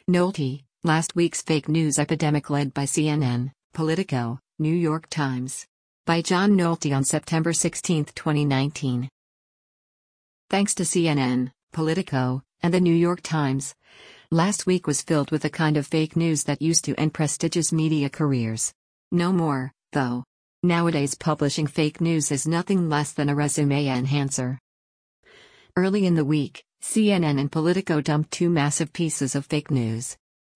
Nolte, last week's fake news epidemic led by CNN, Politico, New York Times. By John Nolte on September 16, 2019. Thanks to CNN, Politico, and the New York Times, last week was filled with the kind of fake news that used to end prestigious media careers. No more, though. Nowadays publishing fake news is nothing less than a resume enhancer. Early in the week, CNN and Politico dumped two massive pieces of fake news.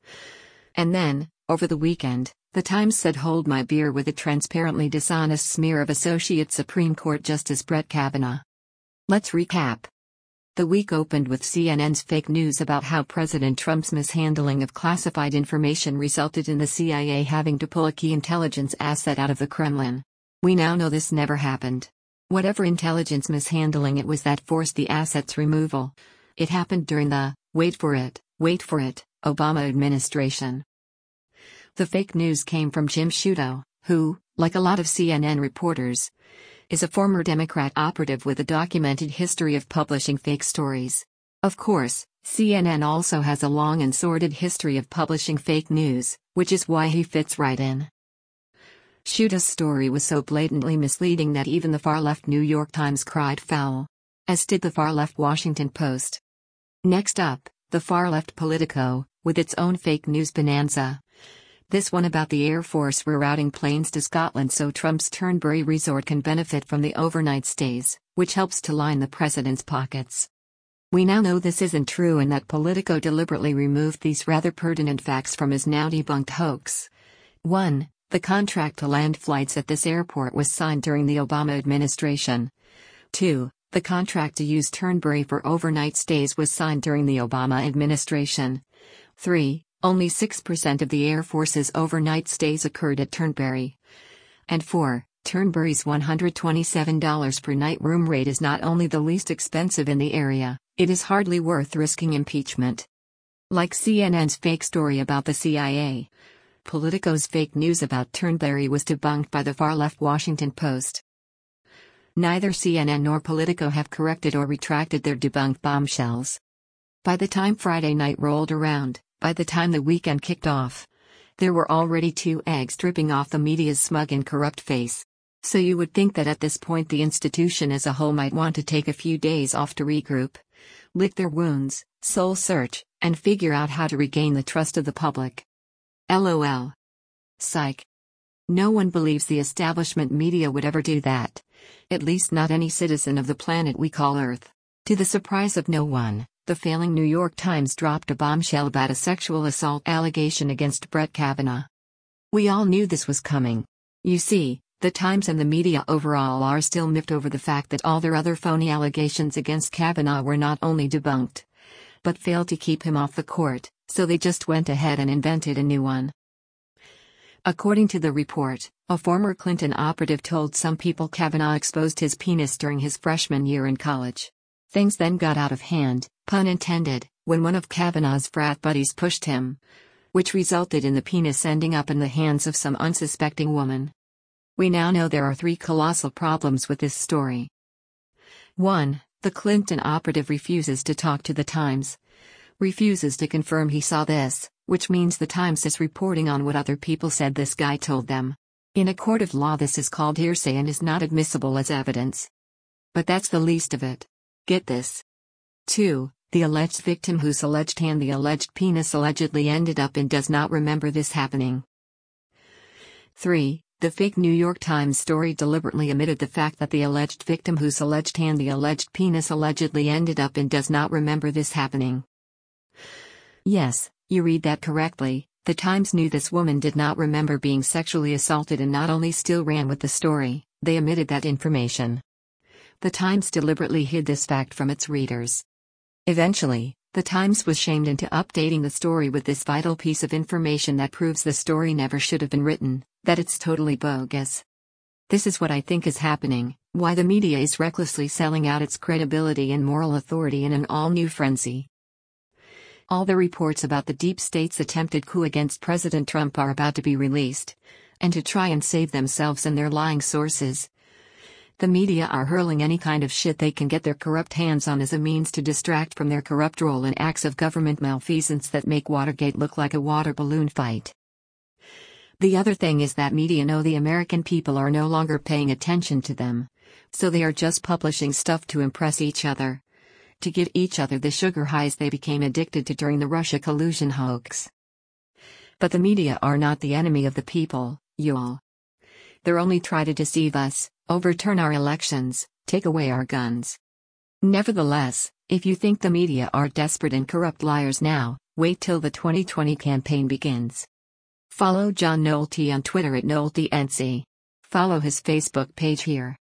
And then, over the weekend, the Times said hold my beer with a transparently dishonest smear of Associate Supreme Court Justice Brett Kavanaugh. Let's recap. The week opened with CNN's fake news about how President Trump's mishandling of classified information resulted in the CIA having to pull a key intelligence asset out of the Kremlin. We now know this never happened. Whatever intelligence mishandling it was that forced the asset's removal. It happened during the, wait for it, Obama administration. The fake news came from Jim Sciutto, who, like a lot of CNN reporters, is a former Democrat operative with a documented history of publishing fake stories. Of course, CNN also has a long and sordid history of publishing fake news, which is why he fits right in. Sciutto's story was so blatantly misleading that even the far-left New York Times cried foul. As did the far-left Washington Post. Next up, the far-left Politico, with its own fake news bonanza. This one about the Air Force rerouting planes to Scotland so Trump's Turnberry resort can benefit from the overnight stays, which helps to line the president's pockets. We now know this isn't true and that Politico deliberately removed these rather pertinent facts from his now debunked hoax. 1. The contract to land flights at this airport was signed during the Obama administration. 2. The contract to use Turnberry for overnight stays was signed during the Obama administration. 3. Only 6% of the Air Force's overnight stays occurred at Turnberry. And 4. Turnberry's $127 per night room rate is not only the least expensive in the area, it is hardly worth risking impeachment. Like CNN's fake story about the CIA, Politico's fake news about Turnberry was debunked by the far-left Washington Post. Neither CNN nor Politico have corrected or retracted their debunked bombshells. By the time Friday night rolled around, by the time the weekend kicked off, there were already two eggs dripping off the media's smug and corrupt face. So you would think that at this point the institution as a whole might want to take a few days off to regroup, lick their wounds, soul search, and figure out how to regain the trust of the public. LOL. Psych. No one believes the establishment media would ever do that. At least not any citizen of the planet we call Earth. To the surprise of no one, the failing New York Times dropped a bombshell about a sexual assault allegation against Brett Kavanaugh. We all knew this was coming. You see, the Times and the media overall are still miffed over the fact that all their other phony allegations against Kavanaugh were not only debunked, but failed to keep him off the court, so they just went ahead and invented a new one. According to the report, a former Clinton operative told some people Kavanaugh exposed his penis during his freshman year in college. Things then got out of hand, pun intended, when one of Kavanaugh's frat buddies pushed him, which resulted in the penis ending up in the hands of some unsuspecting woman. We now know there are three colossal problems with this story. 1. The Clinton operative refuses to talk to the Times. Refuses to confirm he saw this, which means the Times is reporting on what other people said this guy told them. In a court of law this is called hearsay and is not admissible as evidence. But that's the least of it. Get this. 2. The alleged victim whose alleged hand the alleged penis allegedly ended up in does not remember this happening. 3. The fake New York Times story deliberately omitted the fact that the alleged victim whose alleged hand the alleged penis allegedly ended up in does not remember this happening. Yes, you read that correctly. The Times knew this woman did not remember being sexually assaulted and not only still ran with the story, they omitted that information. The Times deliberately hid this fact from its readers. Eventually, the Times was shamed into updating the story with this vital piece of information that proves the story never should have been written, that it's totally bogus. This is what I think is happening, why the media is recklessly selling out its credibility and moral authority in an all-new frenzy. All the reports about the deep state's attempted coup against President Trump are about to be released, and to try and save themselves and their lying sources, The media are hurling any kind of shit they can get their corrupt hands on as a means to distract from their corrupt role in acts of government malfeasance that make Watergate look like a water balloon fight. The other thing is that media know the American people are no longer paying attention to them, so they are just publishing stuff to impress each other, to give each other the sugar highs they became addicted to during the Russia collusion hoax. But the media are not the enemy of the people, y'all. They're only trying to deceive us, overturn our elections, take away our guns. Nevertheless, if you think the media are desperate and corrupt liars now, wait till the 2020 campaign begins. Follow John Nolte on Twitter at NolteNC. Follow his Facebook page here.